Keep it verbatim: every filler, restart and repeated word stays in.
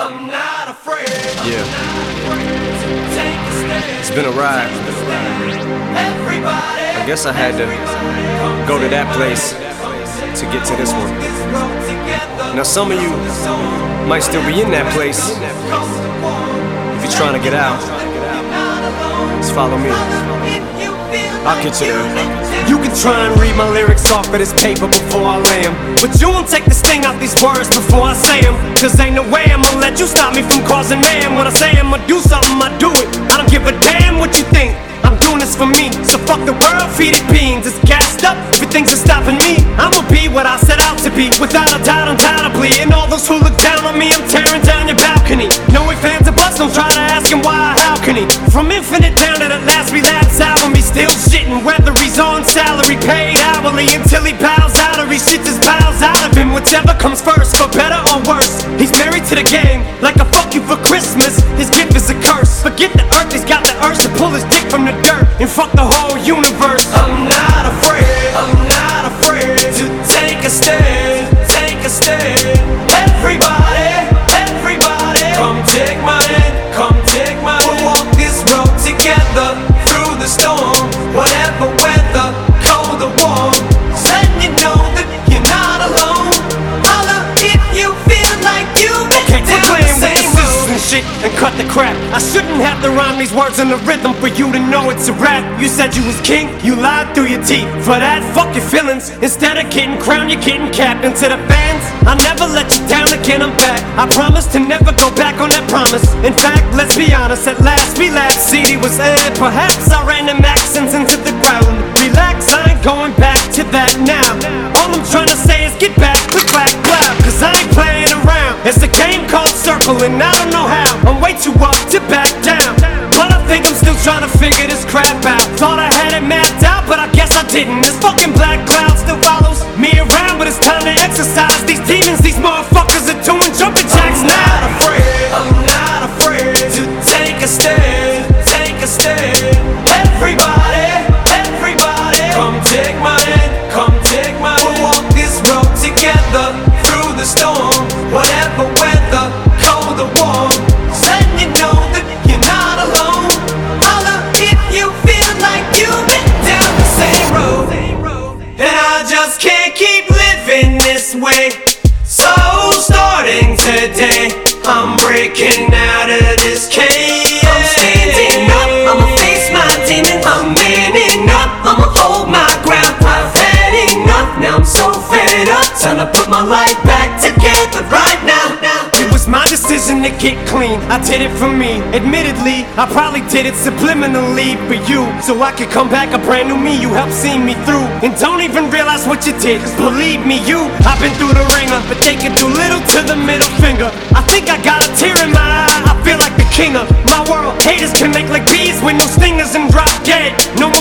I'm not afraid. Yeah. Take a stand. It's been a ride. Everybody. I guess I had to go to that place to get to this one. Now some of you might still be in that place. If you're trying to get out, just follow me. I'll get you there. You can try and read my lyrics off of this paper before I lay 'em, but you won't take the sting out these words before I say 'em. Cause ain't no way I'ma let you stop me from causing mayhem. When I say I'ma do something, I do it. I don't give a damn what you think. I'm doing this for me, so fuck the world, feed it beans. It's gassed up, if things are stopping me, I'ma be what I set out to be, without a doubt, undoubtedly. And all those who look down on me, I'm tearing down your balcony. No ifs, ands, or buts, don't try to ask him why, how can he? From infinite down to the last relapse album, he's still shitting, whether he's on salary, paid hourly, until he bows out or he shit just bows out of him. Whichever comes first, for better or worse. He's married to the game, like a fuck you for Christmas. His gift is a curse. Forget the earth, he's got the urge to pull his dick from the dirt and fuck the whole universe. I'm not afraid, I'm not afraid to take a stand, take a stand. Everybody, everybody, come take my hand, come take my hand. We'll walk this road together through the storm, whatever weather, cold or warm. Just letting you know that you're not alone. Holla if you feel like you've been Okay, down quit the playing with the same scissors road. and shit and cut the crap. I shouldn't have to rhyme these words in the rhythm for you to know it's a rap. You said you was king, you lied through your teeth. For that, fuck your feelings. Instead of getting crowned, you're getting capped. And to the fans, I never let you down again, I'm back. I promise to never go back on that promise. In fact, let's be honest, at last we laughed. C D was aired, perhaps I ran them accents into the ground. Relax, I ain't going back to that now. All I'm trying to say is get back, click, clack, clap. Cause I ain't playing around. It's a game called Circle and I don't know how. I'm way too up to back down, but I think I'm still trying to figure this crap out. Thought I had it mapped out, but I guess I didn't. This fucking black cloud still follows me around, but it's time to exercise these demons. These motherfuckers are doing jumping jacks I'm now. not afraid, I'm not afraid to take a stand, take a stand. Everybody, everybody, come take my hand, come take my hand. We'll walk this road together through the storm, whatever weather, cold or warm. Just letting you know that you're not alone. Holla if you feel like you've been down the same road. And I just can't keep living this way. So starting today, I'm breaking out of this cage. I'm standing up, I'ma face my demons. I'm manning up, I'ma hold my ground. I've had enough, now I'm so fed up. Time to put my life back together right now. now. It was my decision to get clean, I did it for me. Admittedly, I probably did it subliminally for you, so I could come back a brand new me. You helped see me through, and don't even realize what you did. Cause believe me, you, I've been through the ringer, but they can do little to the middle finger. I think I got a tear in my eye, I feel like the king of my world. Haters can make like bees with no stingers and drop dead. No